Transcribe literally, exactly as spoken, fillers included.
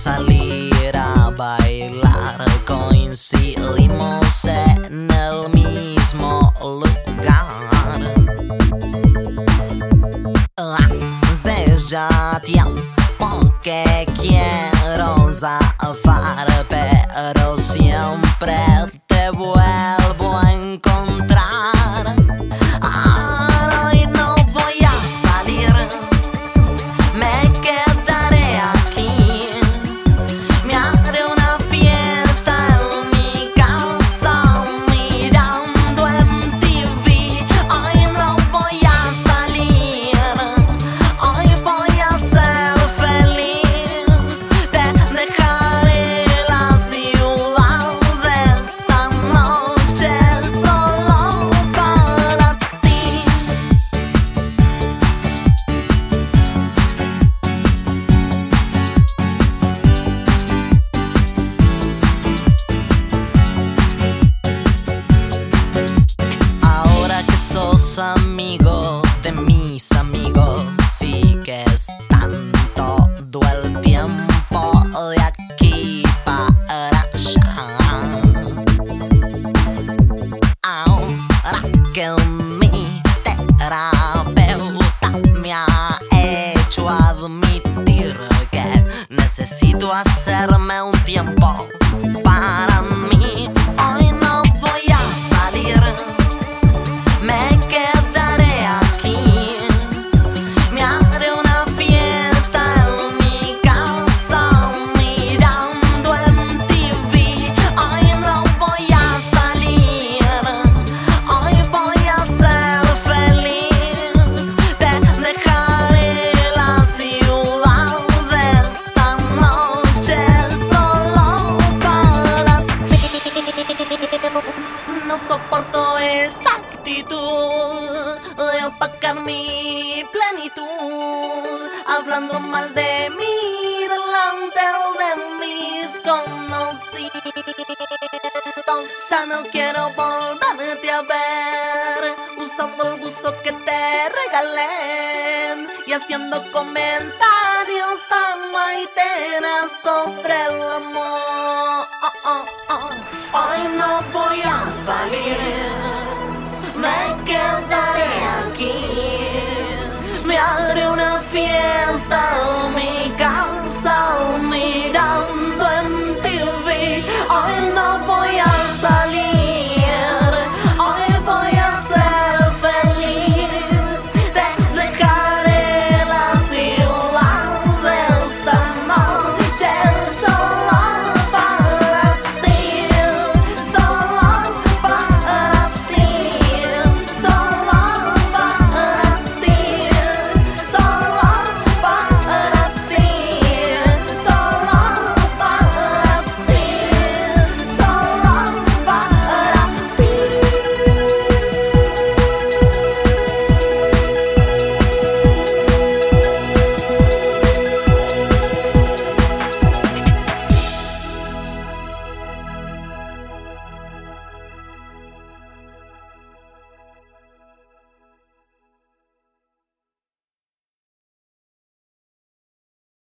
salir a bailar, coincidimos en el mismo lugar. Hace ya tiempo que quiero zafar, pero siempre te vuelvo a encontrar. Ahora hoy no voy a salir, me quedaré aquí. Me haré una fiesta en mi casa mirando M T V. Hoy no voy a salir, hoy voy a ser feliz. Te dejaré la ciudad esta noche solo para ti. Ahora que sos amigo de mis amigos, sigues tanto el tiempo de aquí para allá. Ahora que mi terapeuta me ha hecho admitir que necesito hacerme un tiempo para mí, hoy no voy a salir, me quedaré aquí. Me haré una fiesta en mi casa mirando M T V. Hoy no voy a salir, hoy voy a ser feliz. Te dejaré la ciudad esta noche solo para ti. No soporto esa actitud de opacar mi plenitud, hablando mal de mí delante de mis conocidos. Ya no quiero volverte a ver usando el buzo que te regalé y haciendo comentarios tan maiteras sobre el amor. Hoy no voy a salir, me quedaré aquí. Me haré una